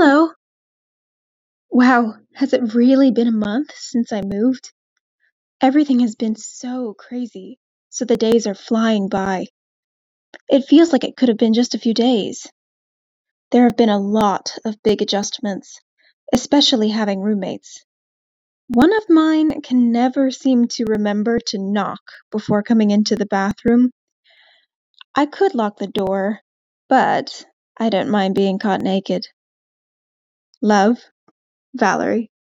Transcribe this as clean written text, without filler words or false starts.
Hello. Wow, has it really been a month since I moved? Everything has been so crazy, so the days are flying by. It feels like it could have been just a few days. There have been a lot of big adjustments, especially having roommates. One of mine can never seem to remember to knock before coming into the bathroom. I could lock the door, but I don't mind being caught naked. Love, Valerie.